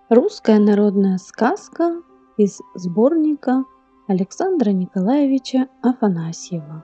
Русская народная сказка из сборника Александра Николаевича Афанасьева.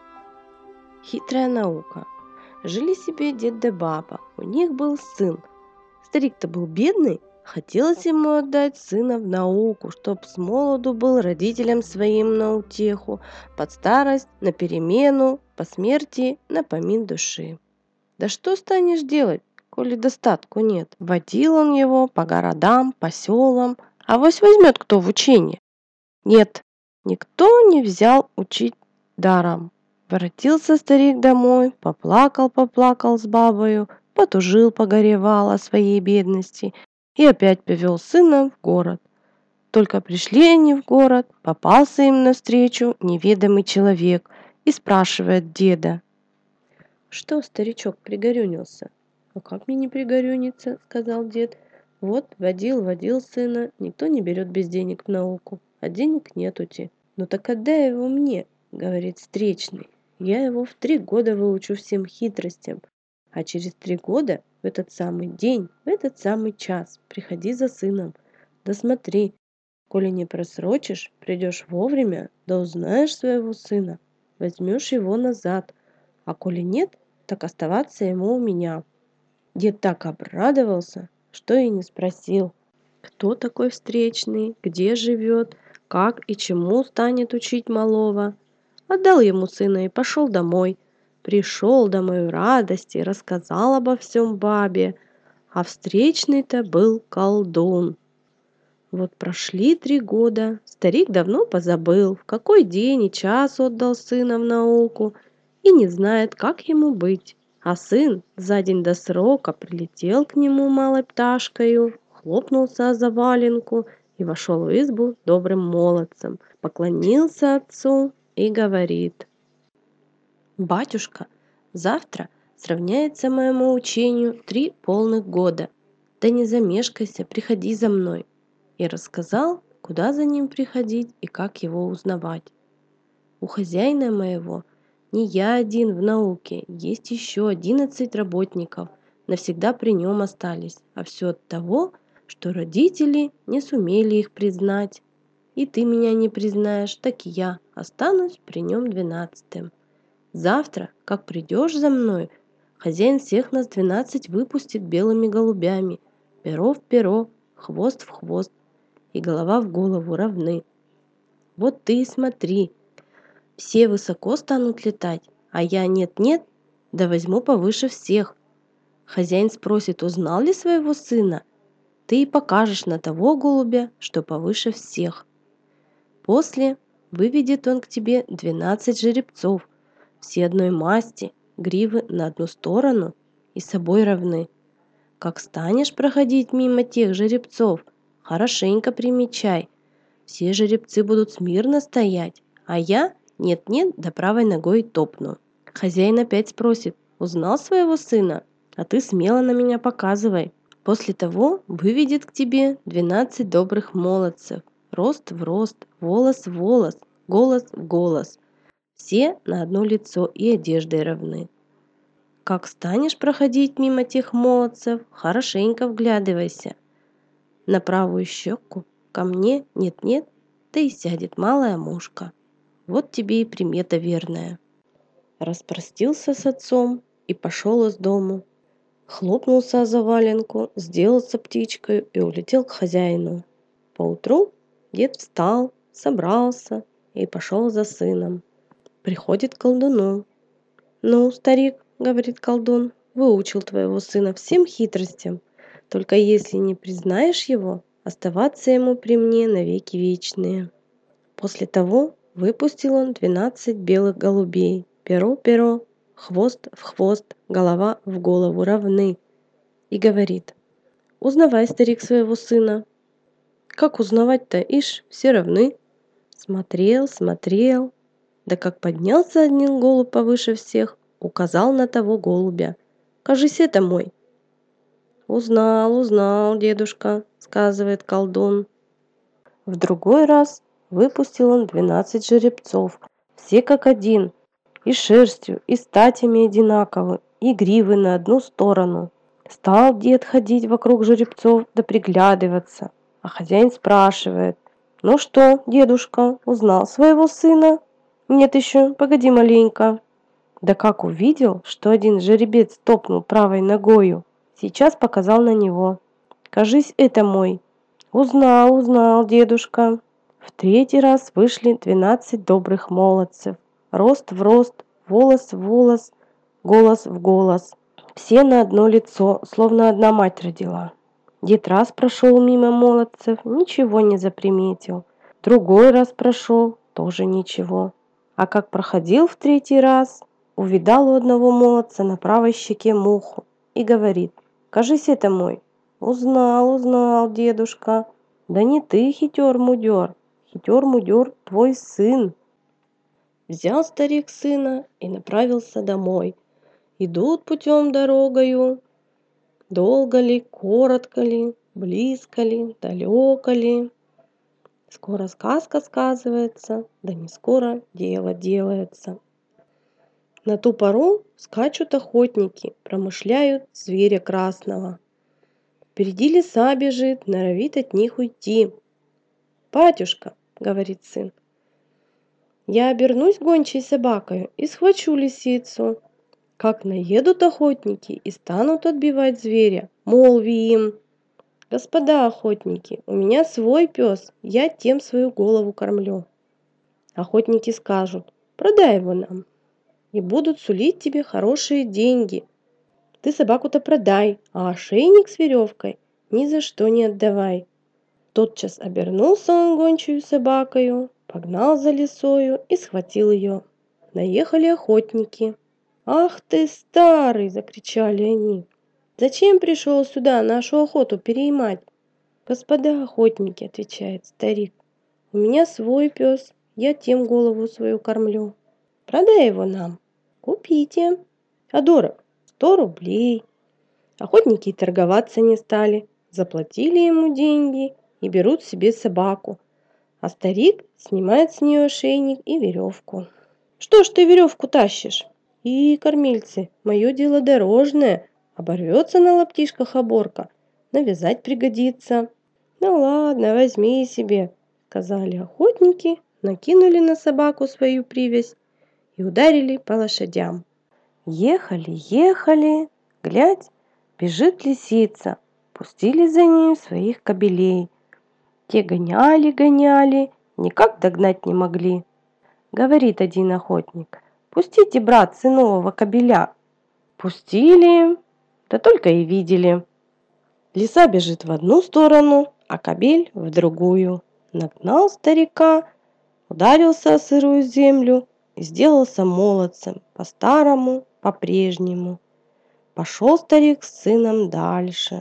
Хитрая наука. Жили себе дед да баба. У них был сын. Старик-то был бедный. Хотелось ему отдать сына в науку, чтоб с молоду был родителям своим на утеху, под старость на перемену, по смерти на помин души. Да что станешь делать, коли достатку нет? Водил он его по городам, по селам, авось возьмет кто в учение. Нет, никто не взял учить даром. Воротился старик домой, поплакал с бабою, потужил, погоревал о своей бедности и опять повел сына в город. Только пришли они в город, попался им навстречу неведомый человек и спрашивает деда: «Что, старичок, пригорюнился?» «А как мне не пригорюниться?» — сказал дед. «Вот, водил сына, никто не берет без денег в науку, а денег нетути». «Ну так отдай его мне», — говорит встречный. «Я его в 3 года выучу всем хитростям, а через 3 года в этот самый день, в этот самый час приходи за сыном. Да смотри, коли не просрочишь, придешь вовремя, да узнаешь своего сына, возьмешь его назад, а коли нет, так оставаться ему у меня». Дед так обрадовался, что и не спросил, кто такой встречный, где живет, как и чему станет учить малого. Отдал ему сына и пошел домой. Пришел домой в радости, рассказал обо всем бабе, а встречный-то был колдун. Вот прошли 3 года, старик давно позабыл, в какой день и час отдал сына в науку, и не знает, как ему быть. А сын за день до срока прилетел к нему малой пташкою, хлопнулся о заваленку и вошел в избу добрым молодцем, поклонился отцу и говорит: «Батюшка, завтра сравняется моему учению 3 полных года. Да не замешкайся, приходи за мной». И рассказал, куда за ним приходить и как его узнавать. У хозяина моего не я один в науке, есть еще 11 работников, навсегда при нем остались, а все от того, что родители не сумели их признать. И ты меня не признаешь, так и я останусь при нем 12-м. Завтра, как придешь за мной, хозяин всех нас 12 выпустит белыми голубями, перо в перо, хвост в хвост, и голова в голову равны. Вот ты и смотри, все высоко станут летать, а я нет-нет, да возьму повыше всех. Хозяин спросит, узнал ли своего сына, ты и покажешь на того голубя, что повыше всех. После выведет он к тебе 12 жеребцов, все одной масти, гривы на одну сторону и собой равны. Как станешь проходить мимо тех жеребцов, хорошенько примечай, все жеребцы будут смирно стоять, а я нет-нет, да правой ногой топну. Хозяин опять спросит, узнал своего сына, а ты смело на меня показывай. После того выведет к тебе 12 добрых молодцев, рост в рост, волос в волос, голос в голос. Все на одно лицо и одеждой равны. Как станешь проходить мимо тех молодцев, хорошенько вглядывайся. На правую щеку ко мне нет-нет, да и сядет малая мушка. Вот тебе и примета верная. Распростился с отцом и пошел из дому. Хлопнулся о заваленку, сделался птичкой и улетел к хозяину. Поутру дед встал, собрался и пошел за сыном. Приходит к колдуну. «Ну, старик, — говорит колдун, — выучил твоего сына всем хитростям. Только если не признаешь его, оставаться ему при мне навеки вечные». После того выпустил он 12 белых голубей, перо в перо, хвост в хвост, голова в голову равны, и говорит: «Узнавай, старик, своего сына». «Как узнавать-то, ишь, все равны». Смотрел, да как поднялся один голубь повыше всех, указал на того голубя. «Кажись, это мой». Узнал, дедушка», — сказывает колдун. В другой раз выпустил он 12 жеребцов, все как один, и шерстью, и статями одинаковы, и гривы на одну сторону. Стал дед ходить вокруг жеребцов да приглядываться, а хозяин спрашивает: «Ну что, дедушка, узнал своего сына?» «Нет еще, погоди маленько». Да как увидел, что один жеребец топнул правой ногою, сейчас показал на него. «Кажись, это мой». «Узнал, узнал, дедушка». В третий раз вышли 12 добрых молодцев. Рост в рост, волос в волос, голос в голос. Все на одно лицо, словно одна мать родила. Дед раз прошел мимо молодцев, ничего не заприметил. Другой раз прошел, тоже ничего. А как проходил в третий раз, увидал у одного молодца на правой щеке муху и говорит: «Кажись, это мой». «Узнал, узнал, дедушка». «Да не ты, хитер-мудер, хитер-мудер твой сын». Взял старик сына и направился домой. Идут путем дорогою, долго ли, коротко ли, близко ли, далеко ли. Скоро сказка сказывается, да не скоро дело делается. На ту пору скачут охотники, промышляют зверя красного. Впереди лиса бежит, норовит от них уйти. «Батюшка, — говорит сын, — я обернусь гончей собакой и схвачу лисицу. Как наедут охотники и станут отбивать зверя, молви им: господа охотники, у меня свой пес, я тем свою голову кормлю». Охотники скажут: продай его нам, и будут сулить тебе хорошие деньги. Ты собаку-то продай, а ошейник с веревкой ни за что не отдавай. Тотчас обернулся он гончую собакою, погнал за лисою и схватил ее. Наехали охотники. «Ах ты, старый!» — закричали они. «Зачем пришел сюда нашу охоту переймать?» «Господа охотники, — отвечает старик, — у меня свой пес, я тем голову свою кормлю. Продай его нам». «Купите». «А дорог? 100 рублей». Охотники и торговаться не стали, заплатили ему деньги и берут себе собаку, а старик снимает с нее ошейник и веревку. «Что ж ты веревку тащишь?» «И, кормильцы, мое дело дорожное, оборвется на лаптишках оборка, навязать пригодится». «Ну ладно, возьми себе», — сказали охотники, накинули на собаку свою привязь и ударили по лошадям. Ехали, ехали, глядь, бежит лисица, пустили за нею своих кобелей. Те гоняли, гоняли, никак догнать не могли. Говорит один охотник: «Пустите, братцы, нового кобеля». Пустили, да только и видели. Лиса бежит в одну сторону, а кобель в другую. Нагнал старика, ударился о сырую землю и сделался молодцем, по-старому, по-прежнему. Пошел старик с сыном дальше.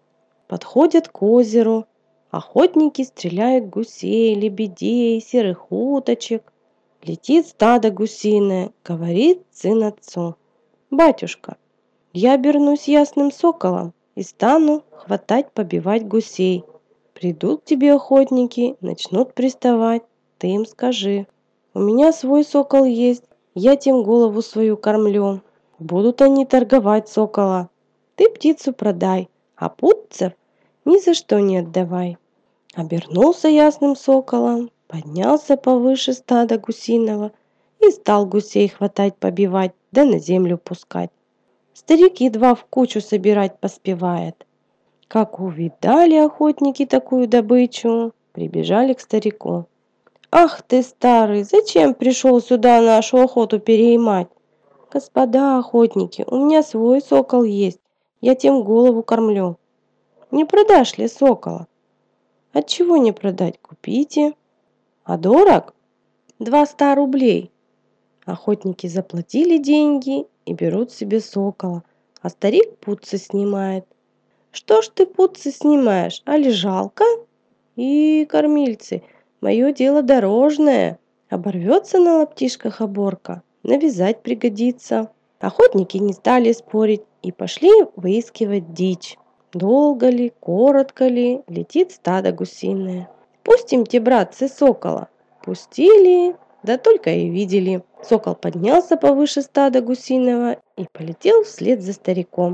Подходят к озеру. Охотники стреляют гусей, лебедей, серых уточек. Летит стадо гусиное, говорит сын отцу: «Батюшка, я обернусь ясным соколом и стану хватать, побивать гусей. Придут к тебе охотники, начнут приставать, ты им скажи: у меня свой сокол есть, я тем голову свою кормлю. Будут они торговать сокола. Ты птицу продай, а путцев ни за что не отдавай». Обернулся ясным соколом, поднялся повыше стада гусиного и стал гусей хватать, побивать, да на землю пускать. Старик едва в кучу собирать поспевает. Как увидали охотники такую добычу, прибежали к старику. «Ах ты, старый, зачем пришел сюда нашу охоту переймать?» «Господа охотники, у меня свой сокол есть, я тем голову кормлю. Не продашь ли сокола?» «Отчего не продать? Купите». «А дорог?» 200 рублей. Охотники заплатили деньги и берут себе сокола, а старик путцы снимает. «Что ж ты путцы снимаешь, али жалко?» «И, кормильцы, мое дело дорожное, оборвется на лаптишках оборка, навязать пригодится». Охотники не стали спорить и пошли выискивать дичь. Долго ли, коротко ли, летит стадо гусиное. «Пустимте, братцы, сокола». Пустили, да только и видели. Сокол поднялся повыше стада гусиного и полетел вслед за стариком.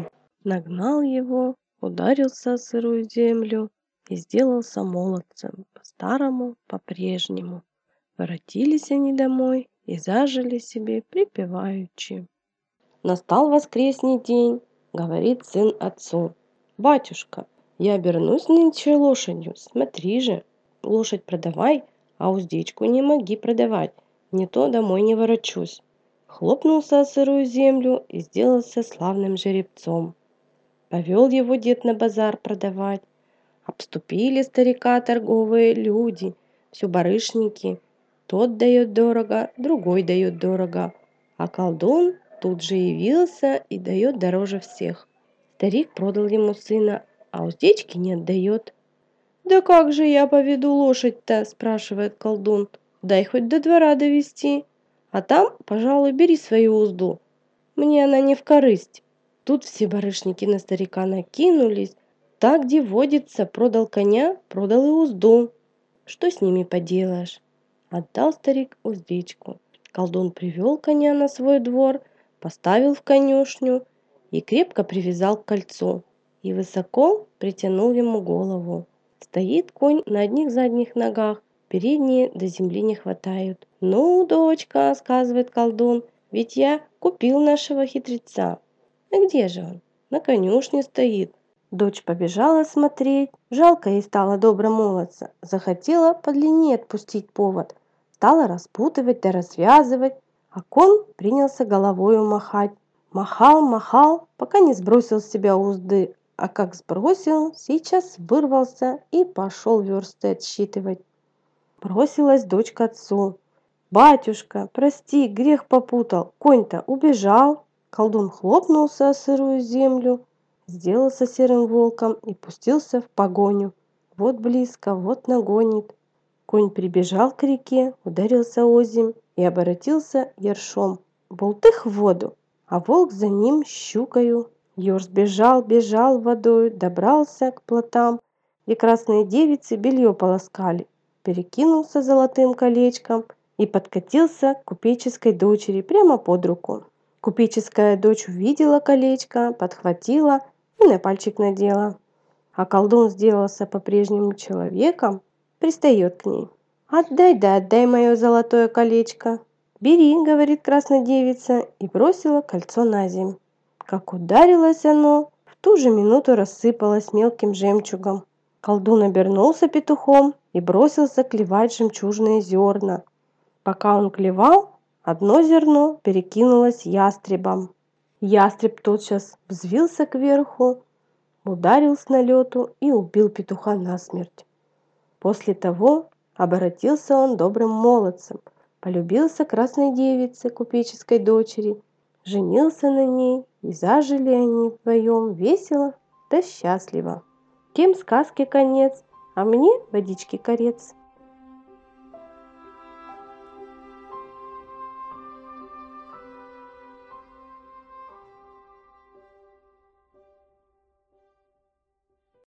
Нагнал его, ударился о сырую землю и сделался молодцем, по-старому, по-прежнему. Воротились они домой и зажили себе припеваючи. Настал воскресный день, говорит сын отцу: «Батюшка, я обернусь нынче лошадью, смотри же, лошадь продавай, а уздечку не моги продавать, не то домой не ворочусь». Хлопнулся о сырую землю и сделался славным жеребцом. Повел его дед на базар продавать. Обступили старика торговые люди, все барышники. Тот дает дорого, другой дает дорого. А колдун тут же явился и дает дороже всех. Старик продал ему сына, а уздечки не отдает. «Да как же я поведу лошадь-то?» – спрашивает колдун. «Дай хоть до двора довести, а там, пожалуй, бери свою узду. Мне она не в корысть». Тут все барышники на старика накинулись. Так где водится, продал коня, продал и узду. Что с ними поделаешь? Отдал старик уздечку. Колдун привел коня на свой двор, поставил в конюшню и крепко привязал к кольцу. И высоко притянул ему голову. Стоит конь на одних задних ногах, передние до земли не хватают. «Ну, дочка, — сказывает колдун, — ведь я купил нашего хитреца. А где же он? На конюшне стоит». Дочь побежала смотреть. Жалко ей стало добро молодца. Захотела подлиннее отпустить повод. Стала распутывать да развязывать. А конь принялся головою махать. Махал, махал, пока не сбросил с себя узды. А как сбросил, сейчас вырвался и пошел версты отсчитывать. Бросилась дочь к отцу. «Батюшка, прости, грех попутал. Конь-то убежал». Колдун хлопнулся о сырую землю, сделался серым волком и пустился в погоню. Вот близко, вот нагонит. Конь прибежал к реке, ударился озимь и оборотился ершом. Болтых в воду, а волк за ним щукою. Ёрш бежал, бежал водою, добрался к плотам, где красные девицы белье полоскали, перекинулся золотым колечком и подкатился к купеческой дочери прямо под руку. Купеческая дочь увидела колечко, подхватила и на пальчик надела. А колдун сделался по-прежнему человеком, пристает к ней. «Отдай, да отдай мое золотое колечко». «Бери, — говорит красная девица, и бросила кольцо на земь. Как ударилось оно, в ту же минуту рассыпалось мелким жемчугом. Колдун обернулся петухом и бросился клевать жемчужные зерна. Пока он клевал, одно зерно перекинулось ястребом. Ястреб тотчас взвился кверху, ударил с налету и убил петуха насмерть. После того оборотился он добрым молодцем, полюбился красной девице, купеческой дочери, женился на ней, и зажили они вдвоем весело да счастливо. Тем сказки конец, а мне водички корец.